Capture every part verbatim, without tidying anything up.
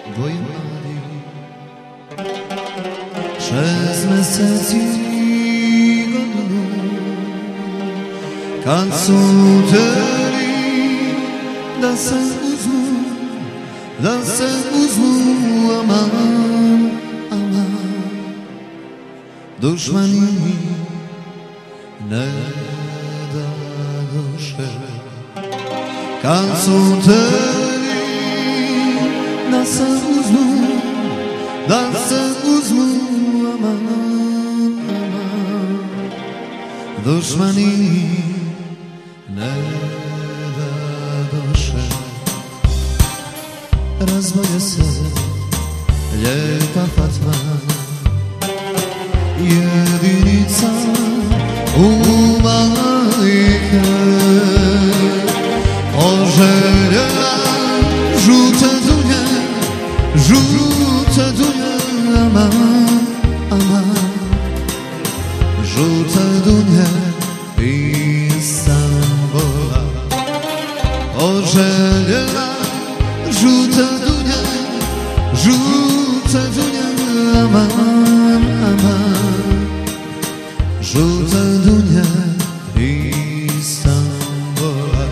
dvoje mladi. Šest meseci godinu, kad su teli da se uzmu, da se uzmu, aman, aman. Dušmani ne da duše, kad su teli da se uzmu, da se uzmu, aman, aman. Dušmani ne da duše, razbolje se lijepa Fatma, jedinica u majke, oželjena žuta dunja, žuta dunja, aman, aman. Žuta dunja iz Stambula, oželjena žuta dunja, žuta dunja, aman, aman. Žuta dunja iz Stambula.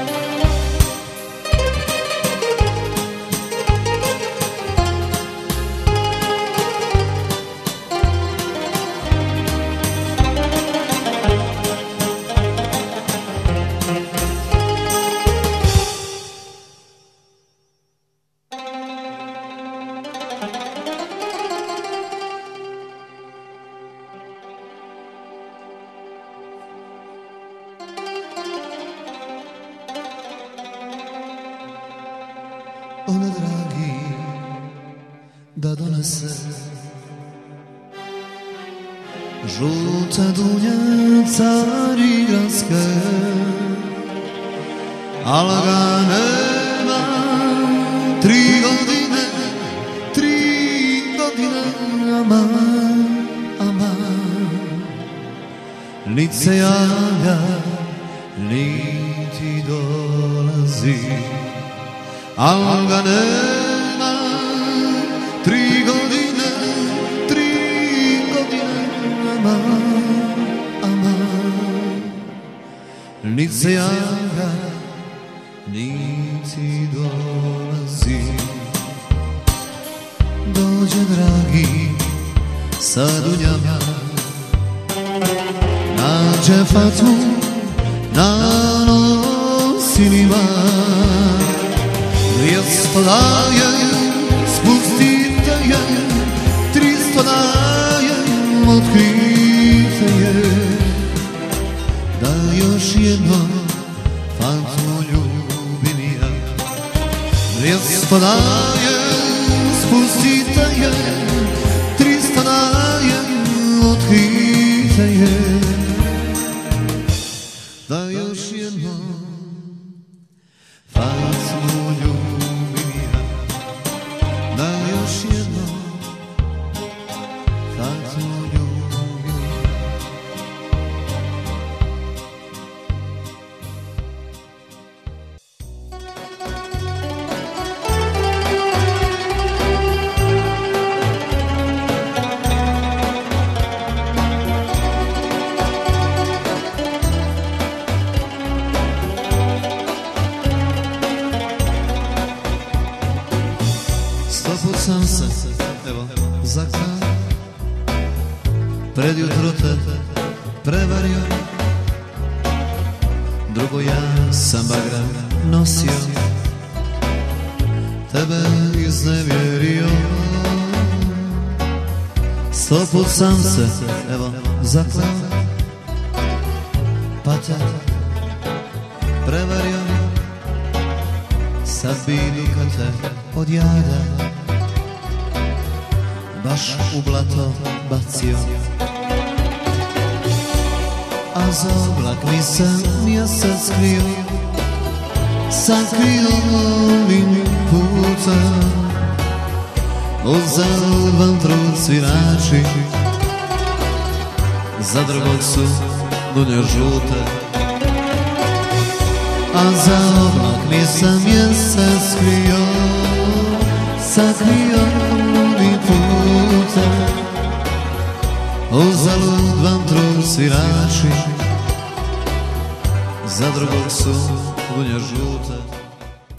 Ona dragi da donese žuta dunja carigradske, al ga nema tri godine, tri godine, aman, aman. Nit se javlja, niti dolazi, al ga nema tri godine, tri godine, aman, aman. Nit se javlja, niti dolazi. Dođe dragi sa dunjama, nađe Fatmu na nosilima. Dvijesto daje, spustite je, tristo daje, otkrite je, da još jedno Fatmu ljubim ja. Dvijesto daje, spustite je, tristo daje, otkrite je, da još jedno Fatmu ljubim ja, da još jedno Fatmu ljubim ja. Sto put sam se, evo, zaklao, pred jutro te prevario, drugo ja sam bagra nosio, tebe iznevjerio. Sto put sam se, evo, zaklao, pa te prevario, sad bi duka te od jada baš u blato bacio, a za oblak mi se mjesec skrio, sakrio ovim putem, uzalud vam trud svirači, za drugog su dunje žute, a za oblak mi se mjesec skrio, sakrio ludi puta, uzalud vam trud svirači, za drugog su gunja žuta.